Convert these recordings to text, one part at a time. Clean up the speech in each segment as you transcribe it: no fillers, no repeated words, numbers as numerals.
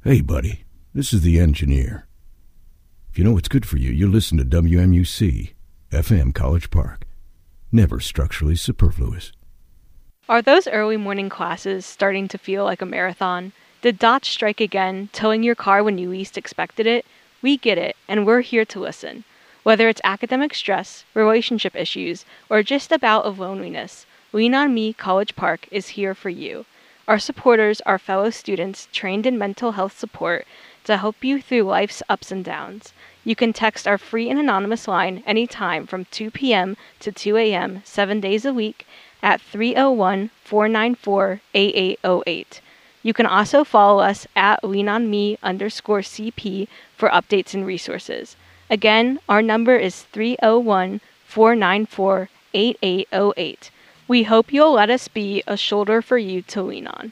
Hey, buddy, this is the engineer. If you know what's good for you, you listen to WMUC, FM College Park. Never structurally superfluous. Are those early morning classes starting to feel like a marathon? Did dots strike again, towing your car when you least expected it? We get it, and we're here to listen. Whether it's academic stress, relationship issues, or just a bout of loneliness, Lean On Me College Park is here for you. Our supporters are fellow students trained in mental health support to help you through life's ups and downs. You can text our free and anonymous line anytime from 2 p.m. to 2 a.m. 7 days a week at 301-494-8808. You can also follow us at leanonme_CP for updates and resources. Again, our number is 301-494-8808. We hope you'll let us be a shoulder for you to lean on.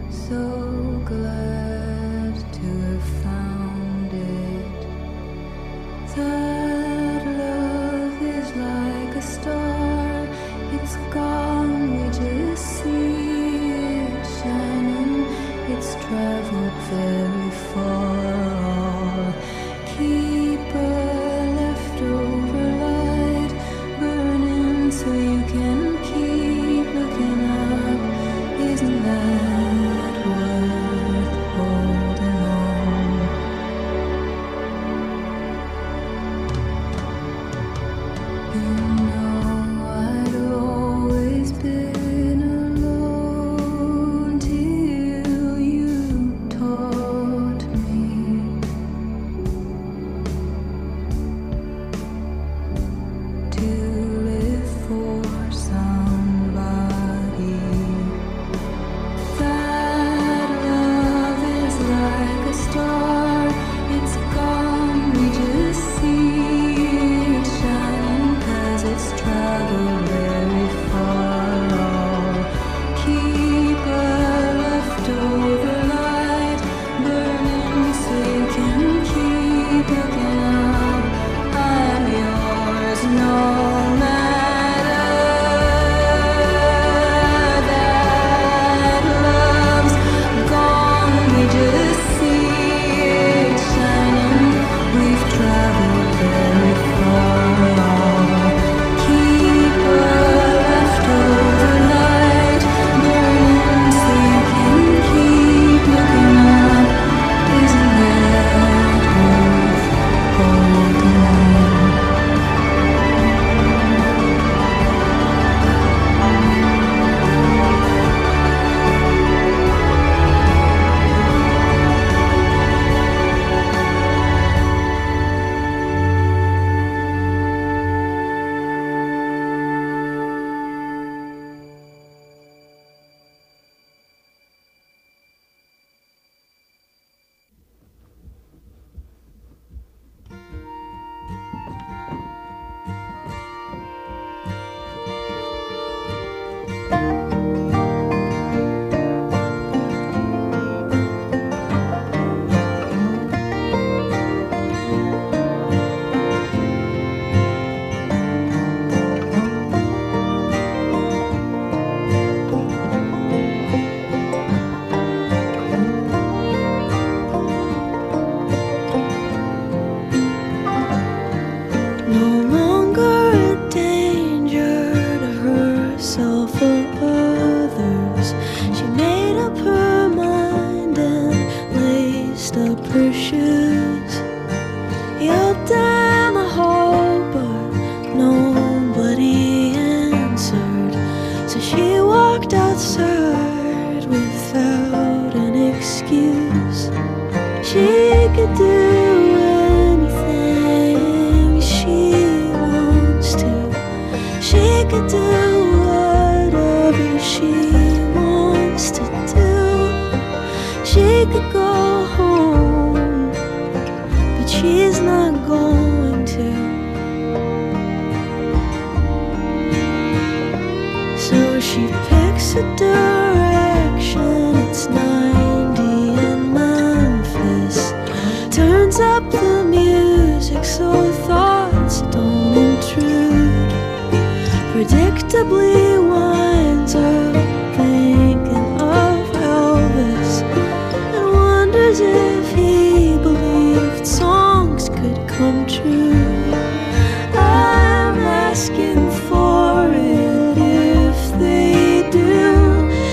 I'm asking for it if they do.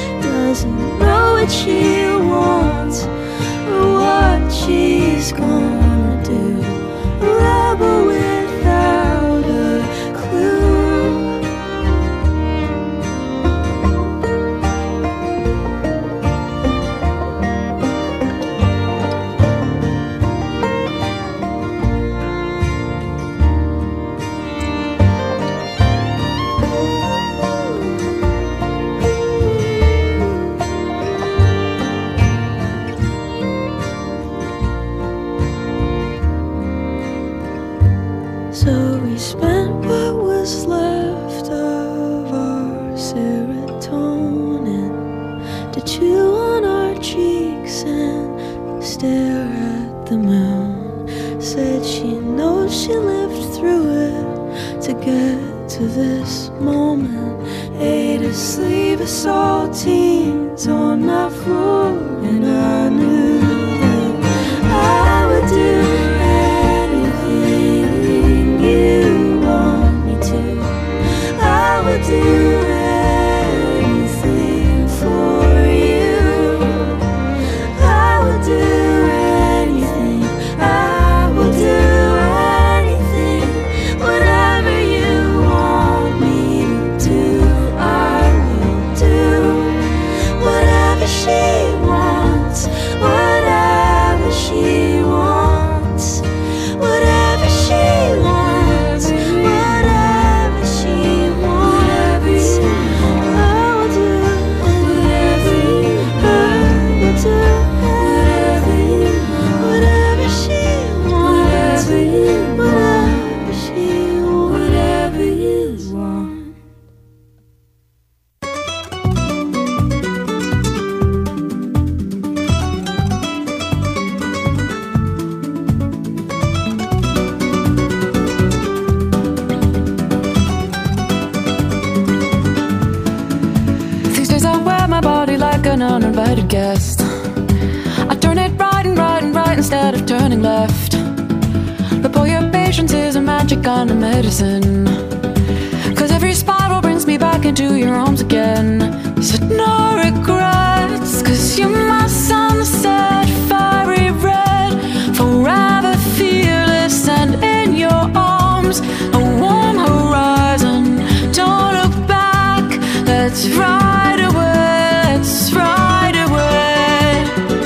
saltines on my floor, and I knew that I would do anything you want me to. I would do anything for you. I would do anything. I will do anything. Whatever you want me to do, I will do. Whatever she wants, whatever she wants, whatever she wants, whatever she wants. I will do whatever you I will do whatever she wants, whatever she wants, whatever you want. These days I wear my body like an uninvited guest. I turn it right and right and right instead of turning left. But boy, your patience is a magic kind of medicine. Cause every spiral brings me back into your arms again. You said no regrets, cause you're my sunset, fiery red, forever fearless and in your arms, a warm horizon. Don't look back, let's ride away, let's ride away.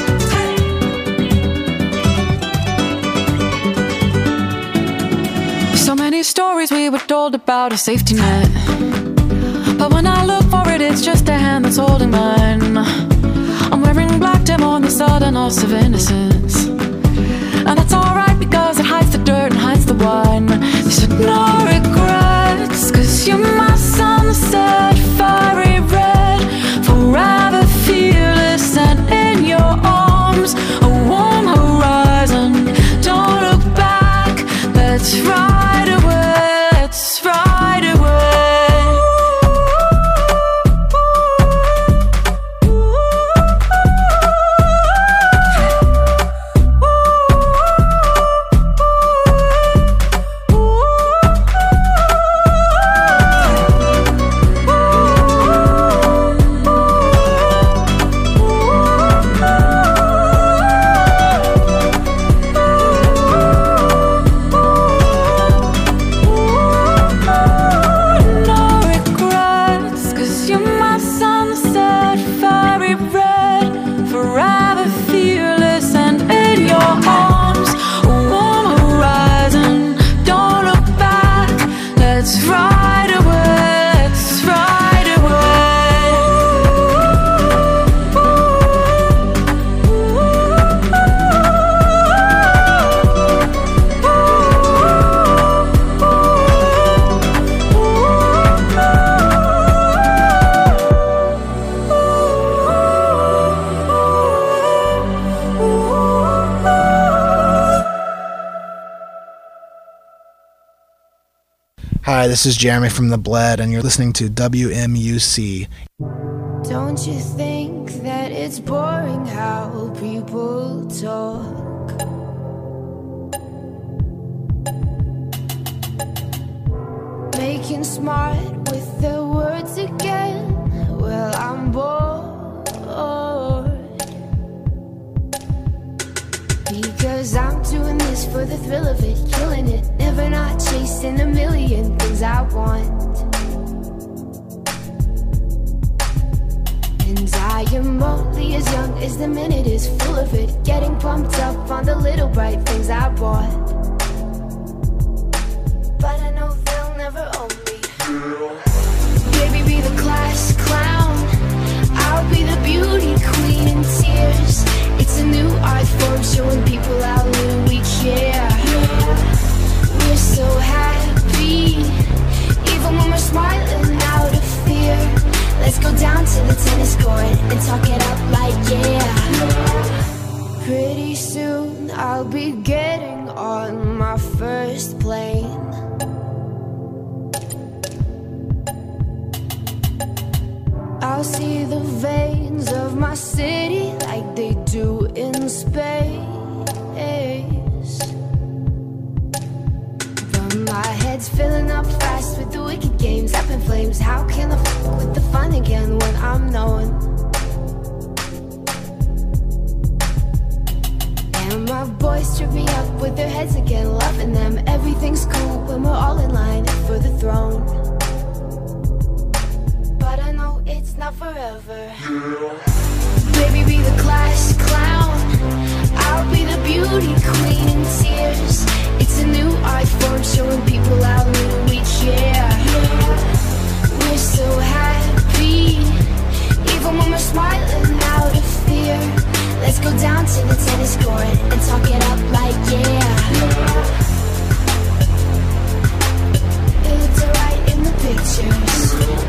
So many stories we were told about a safety net, but when I look for it, it's just a hand that's holding mine. I'm wearing black dim on the sudden loss of innocence, and that's alright because it hides the dirt and hides the wine. You said no regrets, cause you're my sunset, fiery red, forever fearless and in your arms, a warm horizon. Don't look back, let's ride away, let's ride away. No regrets, cause you're my sunset, fiery red, forever fearless and in your arms, a warm horizon. Don't look back, let's ride away, let's ride Hi, this is Jeremy from The Bled, and you're listening to WMUC. Don't you think that it's boring how people talk? Making smart with their words again. Well, I'm bored. Because I'm doing this for the thrill of it, killing it, never not chasing a million things I want. And I am only as young as the minute is full of it, getting pumped up on the little bright things I bought. But I know they'll never own me. Baby, be the class clown, I'll be the beauty queen in tears. It's a new art form showing people how little we care. We're so happy, even when we're smiling out of fear. Let's go down to the tennis court and talk it up like yeah. Pretty soon I'll be getting on my first plane. games. How can I fuck with the fun again when I'm known? And my boys trip me up with their heads again, loving them. Everything's cool when we're all in line for the throne. But I know it's not forever. Baby, be the class clown, I'll be the beauty queen in tears. It's a new art form showing people how little we care. We're so happy, even when we're smiling out of fear. Let's go down to the tennis court and talk it up like yeah. It looked alright in the pictures.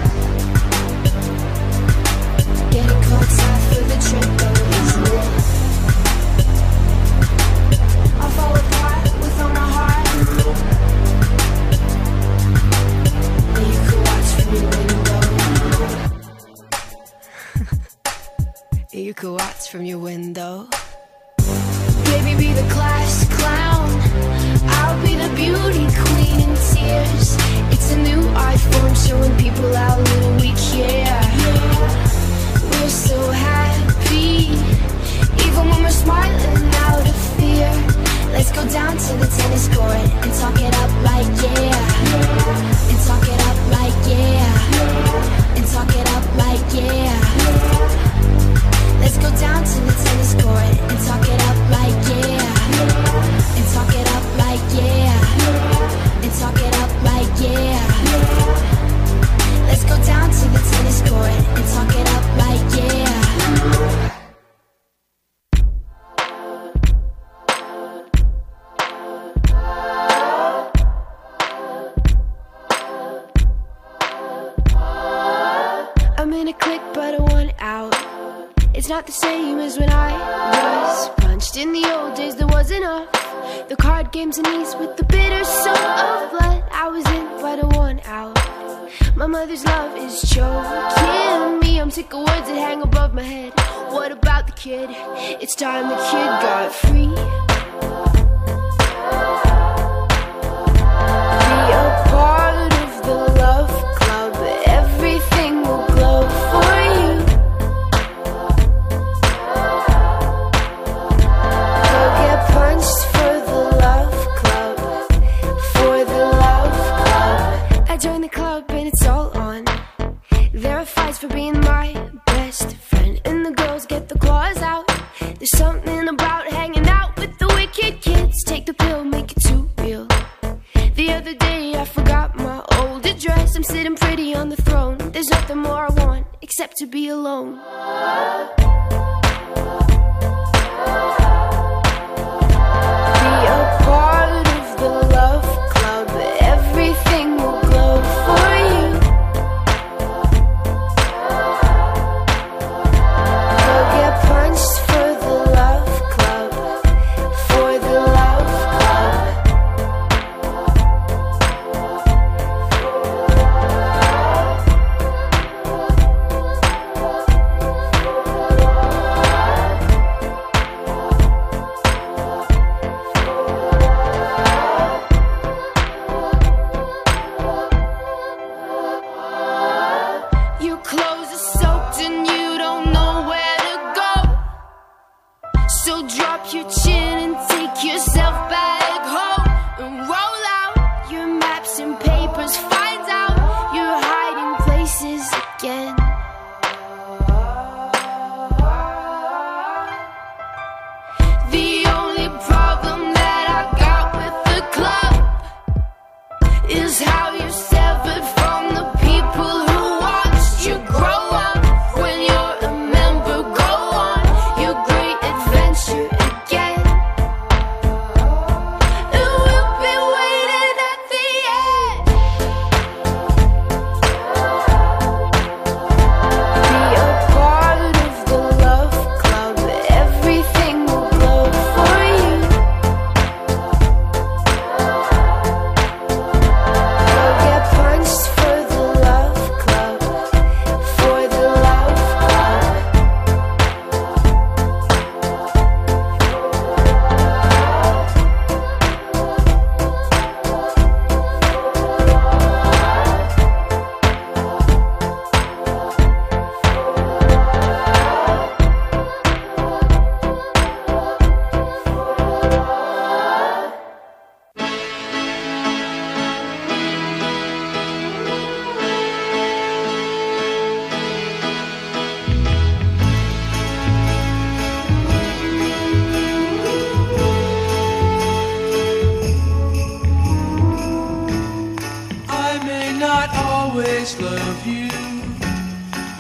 Getting caught out for the trip though, isn't it? I'll fall apart with all my heart. And you could watch from your window. You could watch from your window. Baby, be the class clown, I'll be the beauty queen in tears. It's a new art form showing people how little we care. We're so happy, even when we're smiling out of fear. Let's go down to the tennis court and talk it up like yeah. And talk it up like yeah. And talk it up like yeah. Let's go down to the tennis court and talk it up like yeah. And talk it up like yeah. And talk it up like yeah. Let's go down to the tennis court and talk it up like yeah. I'm in a clique, but I want out. It's not the same as when I was punched. In the old days there was enough. The card games and ease with the bitter soul of blood. I was in, but I want out. My mother's love is choking me. I'm sick of words that hang above my head. What about the kid? It's time the kid got free. Be a part of the love club. Everything will glow for you. Go get punched for the love club. For the love club. I joined the club and it's all on. There are fights for being my best friend, and the girls get the claws out. There's something about hanging out with the wicked kids. Take the pill, make it too real. The other day I forgot my old address. I'm sitting pretty on the throne. There's nothing more I want except to be alone. Be a part of the love club. Everything will glow for you. Go get punched for the love club. For the love club.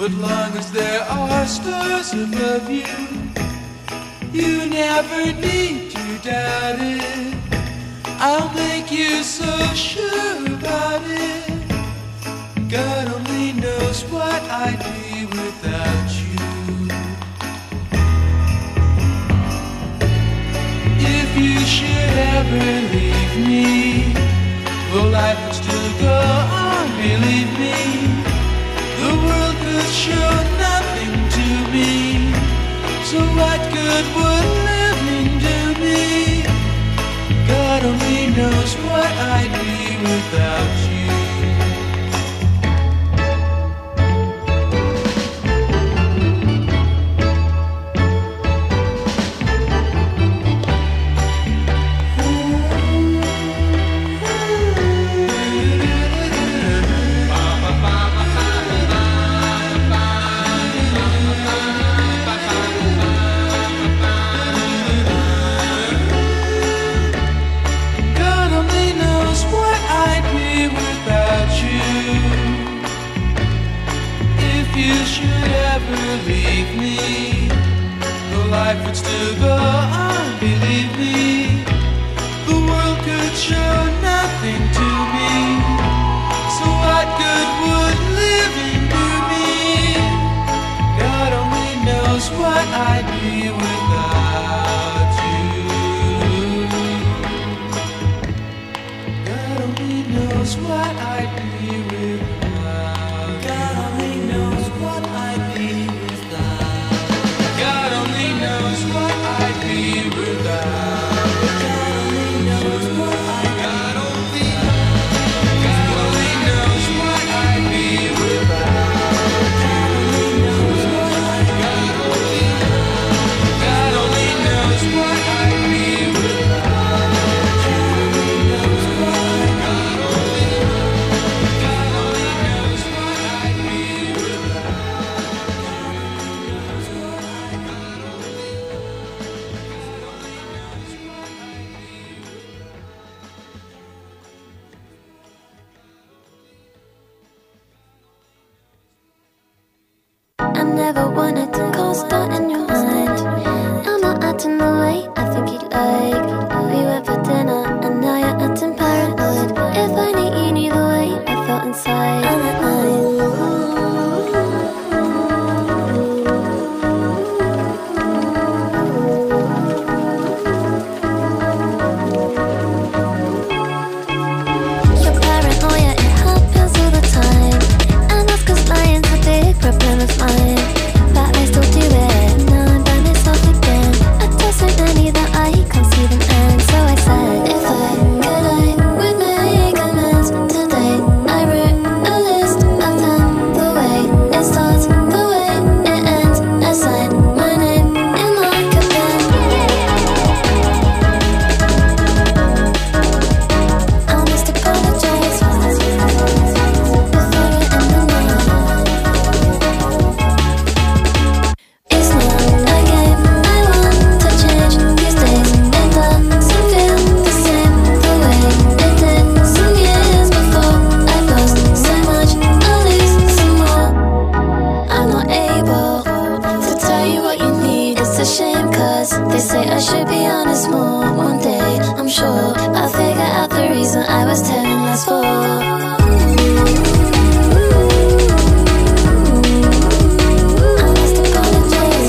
But long as there are stars above you, you never need to doubt it. I'll make you so sure about it. God only knows what I'd be without you. If you should ever leave me, well, life would still go on, believe me. The world could show nothing to me, so what good would living do me? God only knows what I'd be without you. Leave me, the life would still go on, believe me. The world could show nothing to me, so what good would living do me? God only knows what I'd be without you. God only knows what I'd be without. God only knows what I'd be. God only knows what I'd be without. God only knows what I'd be. God only knows what I'd be without. God only knows what I'd be. God only knows what I'd be without. God only knows what I'd be. God only knows what I'd be without. I never wanted to cause doubt in your mind. I'm not acting the way I think you'd like. We went for dinner and now you're acting paranoid. If only you knew the way I felt inside. And at night, your paranoia, it happens all the time. And that's 'cause lying's a big problem of mine. But I still do it, now I'm by myself again. I told so many that I can't see them end. So I said, if I could, I would make amends today. I wrote a list of 10, the way it starts, the way it ends. I signed my name in like a pen. I must apologize before it ended now. It's not a game I want to change. These days it doesn't feel the same the way it did some years before. I've lost so much, I'll lose some more. I'm not able to tell you what you need. It's a shame 'cause they say I should be honest more. One day I'm sure I'll figure out the reason I was telling lies for. I must apologize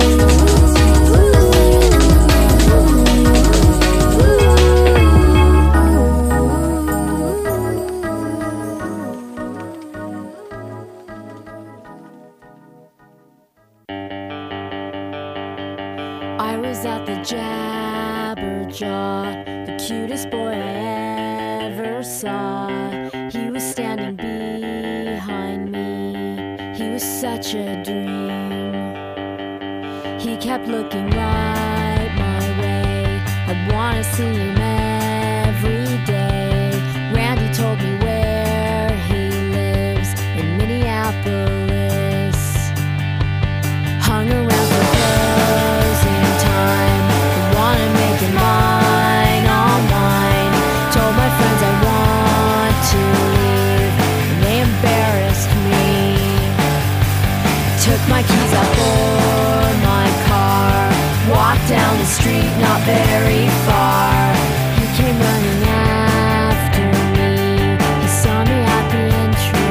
I was at the Jabberjaw, the cutest boy I ever saw. He was standing behind me. He was such a dream. He kept looking right my way. I wanna see him every day. Randy told me where he lives in Minneapolis. Hung around for closing time. I wanna make it mine, all mine. Told my friends I want to leave, and they embarrassed me. street not very far. He came running after me. He saw me at the entry.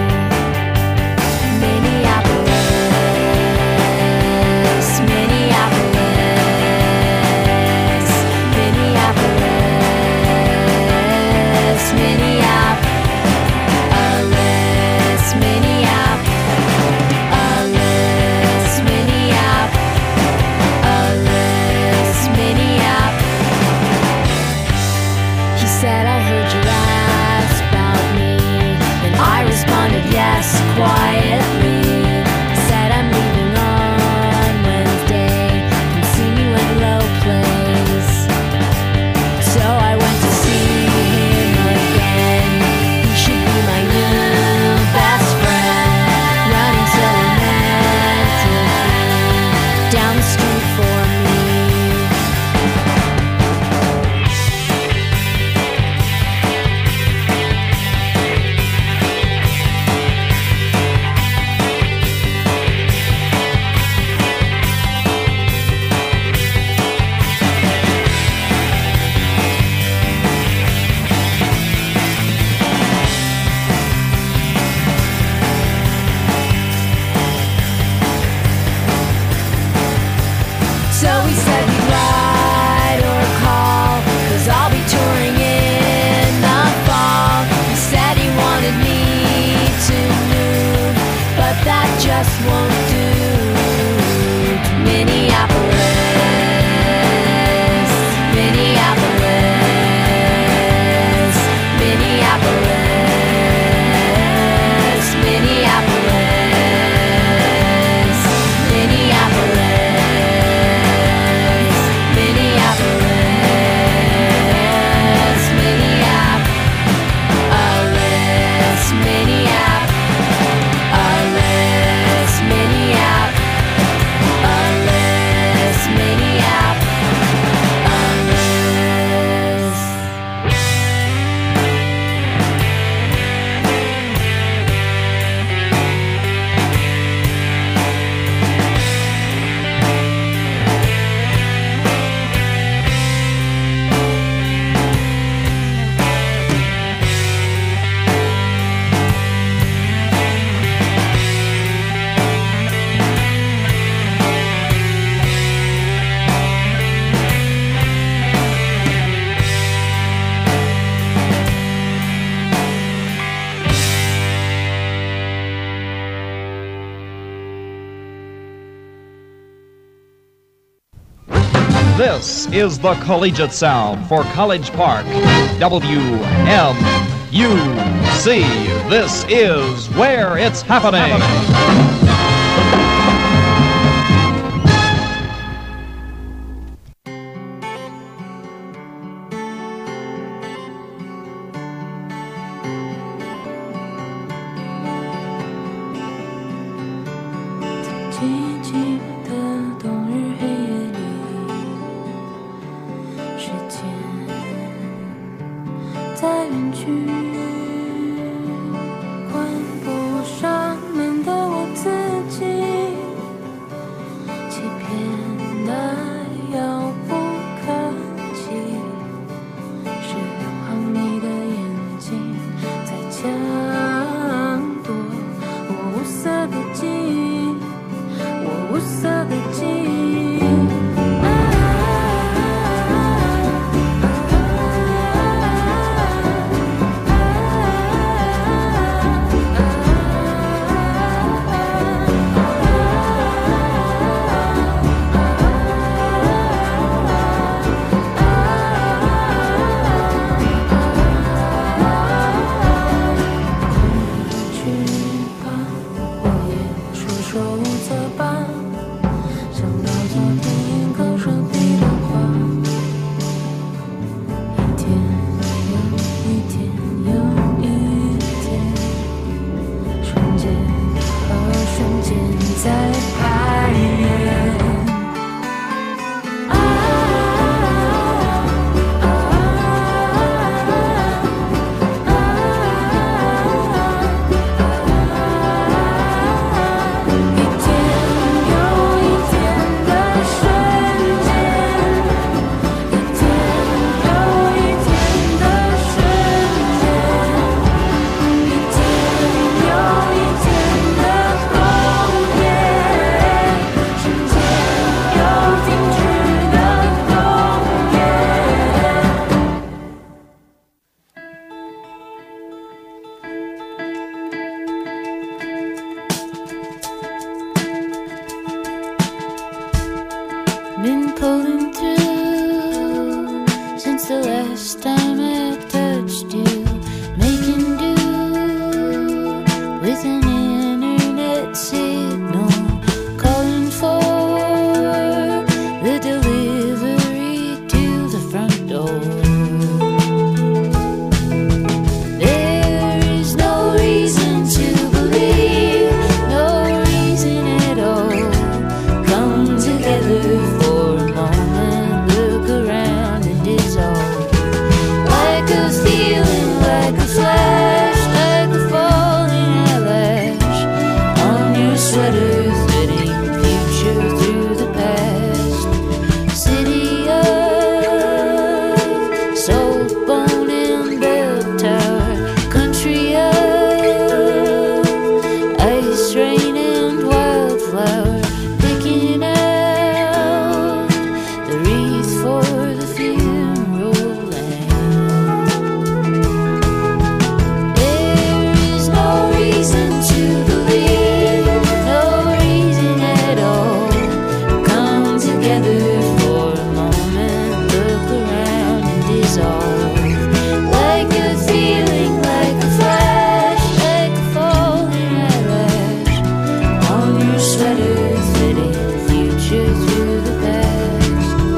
Minneapolis, Minneapolis, Minneapolis, Minneapolis, Minneapolis, Minneapolis, Minneapolis. He said, I heard you ask about me, and I responded yes quietly. Said I'm leaving on Wednesday, come see me when Low plays. So I went to see him again. He should be my new best friend, running so romantically down the street for me. So he said he'd ride or call, 'cause I'll be touring in the fall. He said he wanted me to move, but that just won't do. To Minneapolis, Minneapolis, Minneapolis, Minneapolis, Minneapolis, Minneapolis, Minneapolis, Minneapolis, Minneapolis, Minneapolis. This is the collegiate sound for College Park, WMUC. This is where it's happening. 无色 been pulling through since the last time I touched you, making do with an internet signal, calling for the delivery to the front door. There is no reason to believe, no reason at all. Come together for a moment, look around and dissolve. Like a feeling, like a flash, like a falling eyelash on your sweater, threading future through the past. City of soul, bone and bell tower, country of ice, rain and wildflower, picking out the wreath for the funeral land. There is no reason to believe, no reason at all. Come together for a moment, look around and dissolve. Like a feeling, like a flash, like a falling eyelash on your sweater, threading future through the past.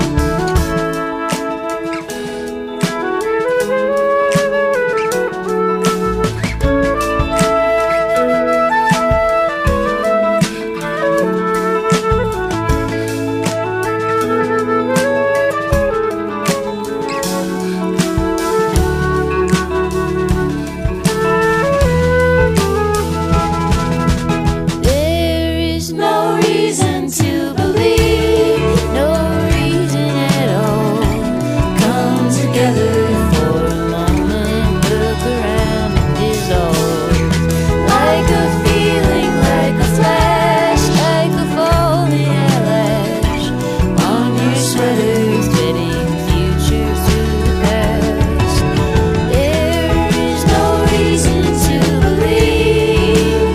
There is no reason to believe, no reason at all. Come together for a moment, look around and dissolve. Like a feeling, like a flash, like a falling eyelash on your sweater, threading future through the past. There is no reason to believe.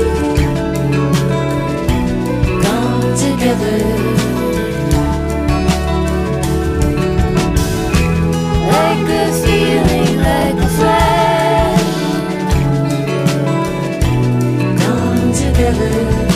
Come together. Like a feeling, like a flash. Come together.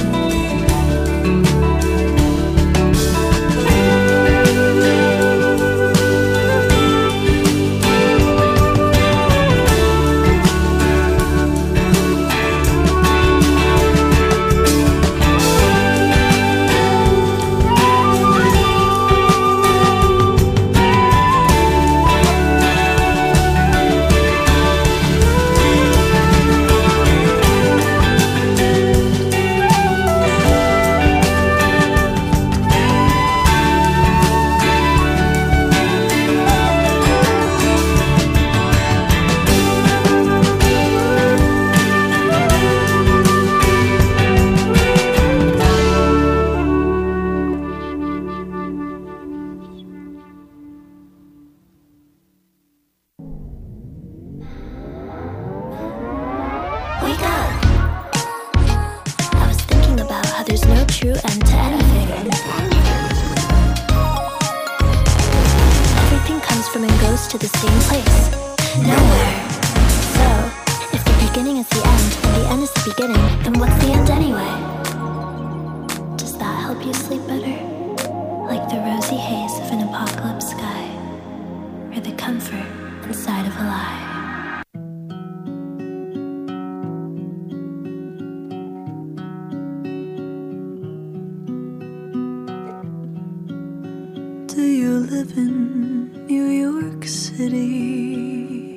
Wake up! I was thinking about how there's no true end to anything. Everything comes from and goes to the same place. Nowhere. So, if the beginning is the end, and the end is the beginning, then what's the end anyway? Does that help you sleep better? Like the rosy haze of an apocalypse sky, or the comfort inside of a lie. Do you live in New York City?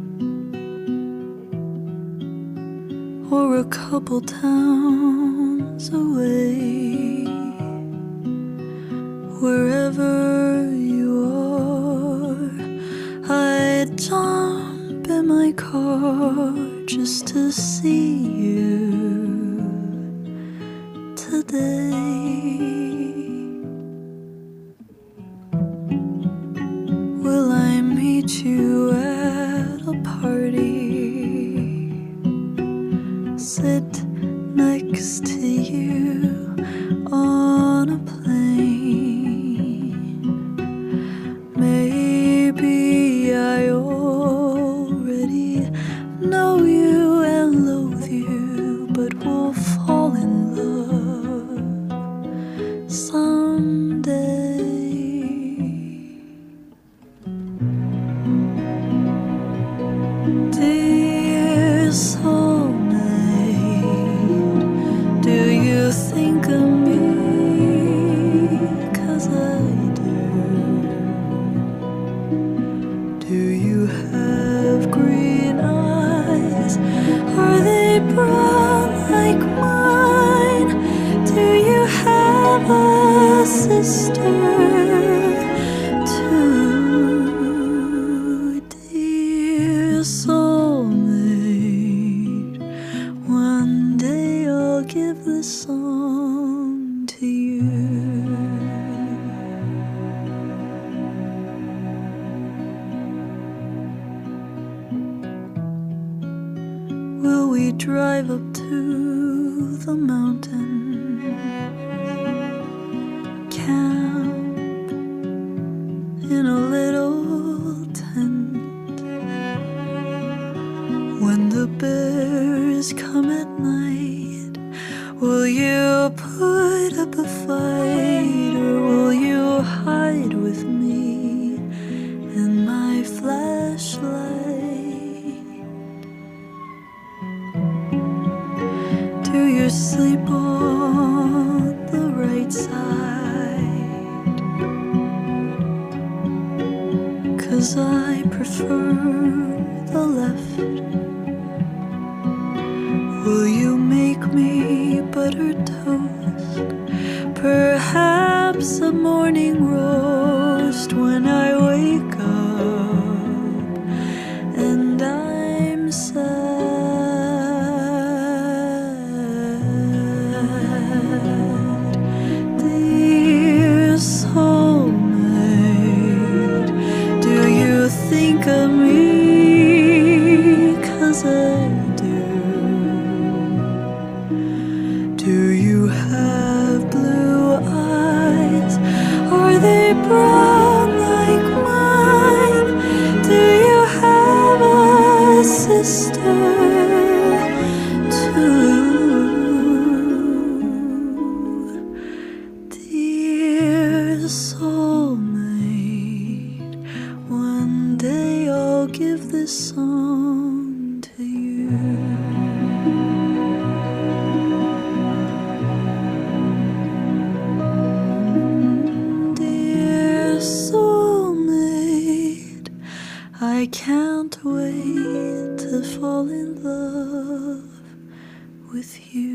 Or a couple towns away? Wherever you are, I'd jump in my car just to see you today. Will I meet you at a party? Sit next to you on a plane? sister too, dear soulmate. One day I'll give this song to you. Will we drive up to the mountain, camp in a little tent? When the bears come at night, will you put up a fight, or will you hide with me and my flashlight? Do you sleep on the right side? 'Cause I prefer the left. Will you make me buttered toast? Perhaps a morning roast when I wake up and I'm sad. Dear soulmate, do you think of me? 'Cause I do. Do you have blue eyes? Are they brown like mine? Do you have a sister too? Dear soulmate, one day I'll give this song to you. Dear soulmate, I can't wait to fall in love with you.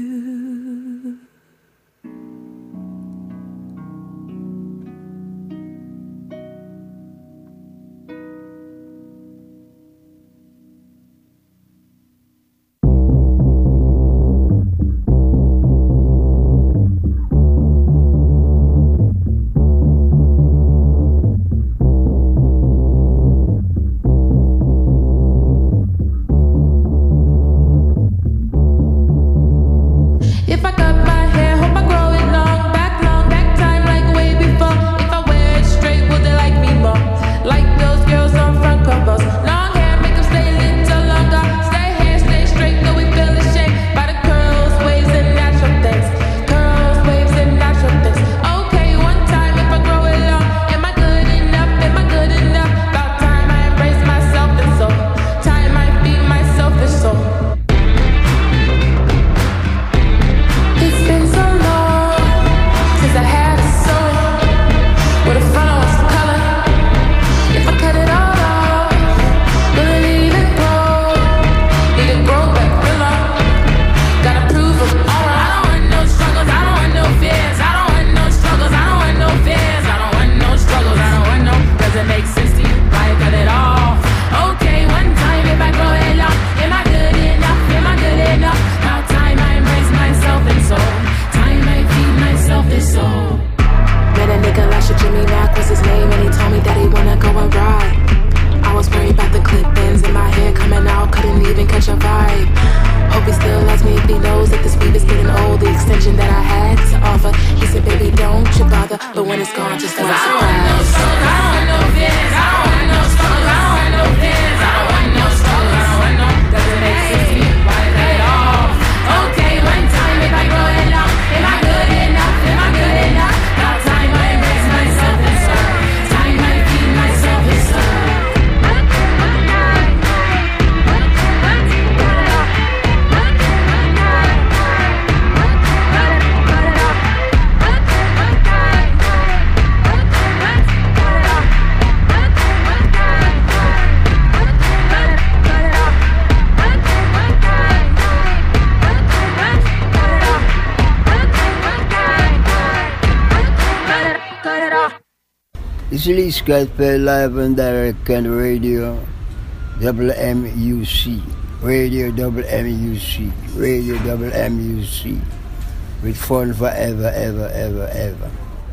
It's Lee Scottfield live and direct on radio WMUC. Radio WMUC. Radio WMUC. With fun forever, ever, ever, ever.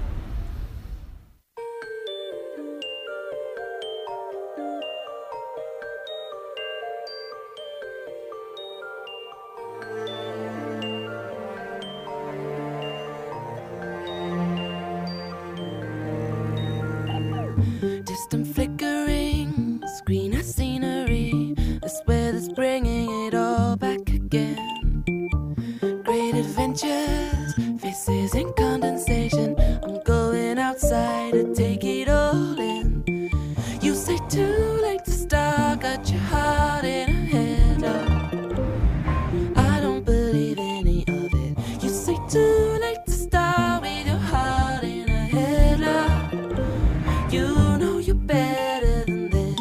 Distant flickering, screen of scenery. I swear that's bringing it all back again. Great adventures, faces in condensation. I'm going outside to take it all in. You say too late to start, got your heart in a headlock. I don't believe any of it. You say too late to start with your heart in a headlock. You know you're better than this.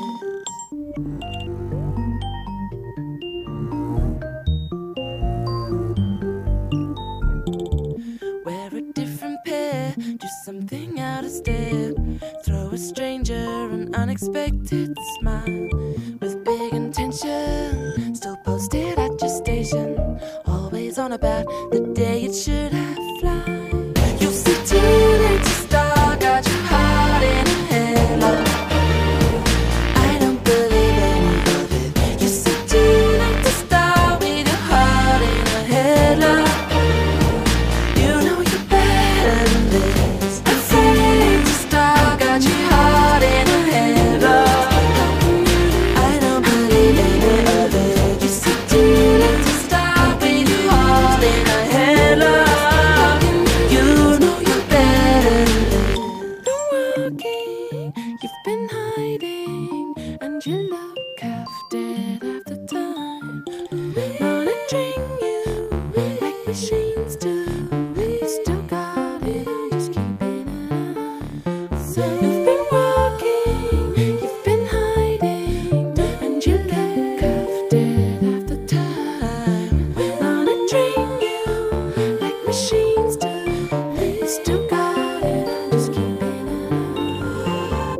Wear a different pair, do something out of step. Throw a stranger an unexpected smile. With big intention, still posted at your station. Always on about the day it should have fly. You see too late to start, got your heart in a headlock. I don't believe any of it. You see too late to start with your heart in a headlock. You know you're better than this. Afraid to start, got your heart in a headlock. I don't believe any of it. You see too late to start with your heart in a headlock. You know you're better than this. Been walking, you've been hiding, and you look half dead half the time. Monitoring you like machines do. You still got it, I'm just keeping an eye. So you've been walking, you've been hiding, and you look half dead half the time. Monitoring you like machines do. You still got it, I'm just keeping an eye.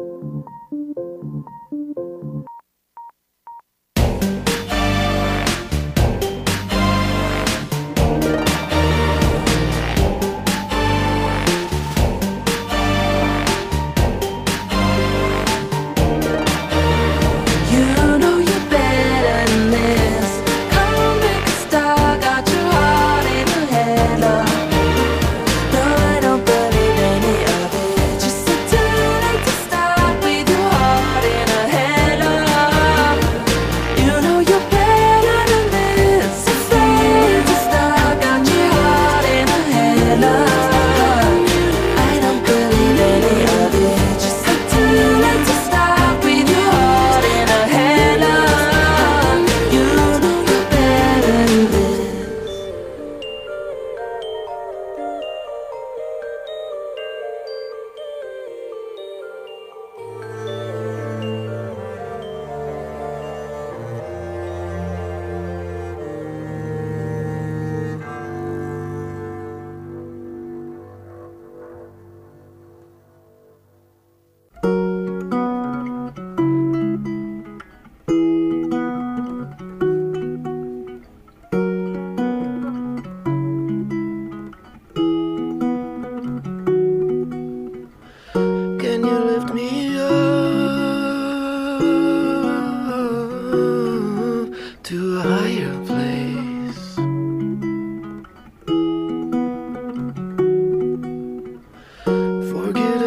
You know you're better than this. Come on, make a star, got your heart in a headlock. No, I don't believe any of it. Just sit too late to start with your heart in a headlock. You know you're better than this. Afraid to start, got your heart in a headlock. I don't believe any of it. Just sit too late to start with your heart in a headlock. You know you're better than this. Can you lift me up to a higher place? Forget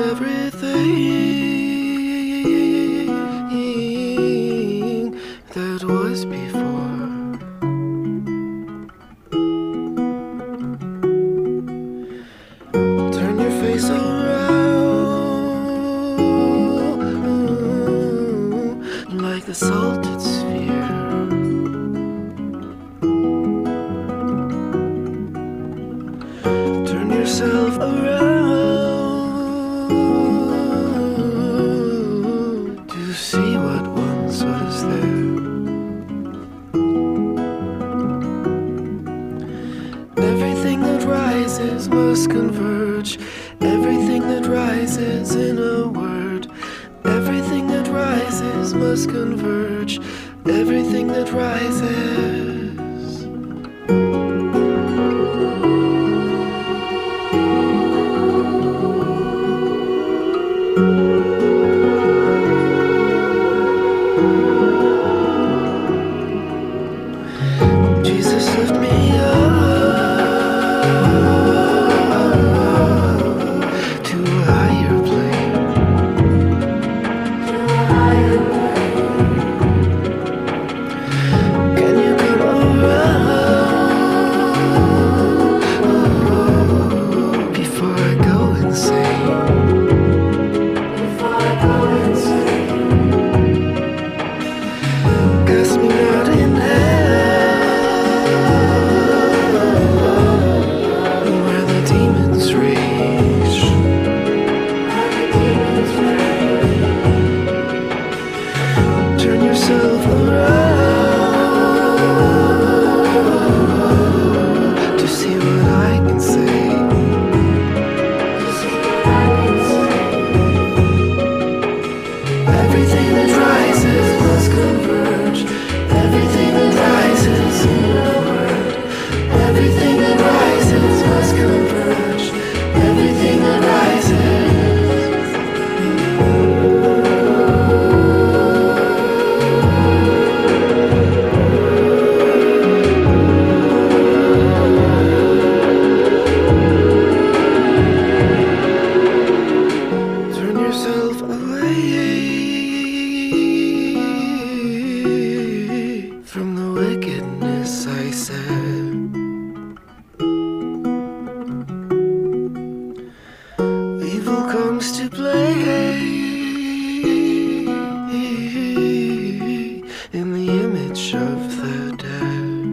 everything that was before. Turn your face around like the salted sphere. Turn yourself around rises in a word. Everything that rises must converge. Everything that rises. Jesus lift me up to a higher plane. Can you come around before I go insane? Cast me not in hell where the demons rage. Turn yourself around to see what I can say. Everything that rises must converge. Everything that rises in a word. Everything that rises must converge. Everything that rises. Turn yourself away from the wickedness, I said. Evil comes to play in the image of the dead.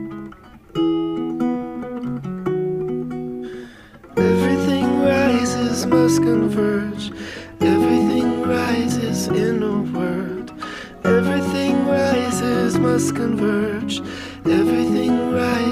Everything rises must converge. Everything rises in a word. Everything rises must converge. Everything rises.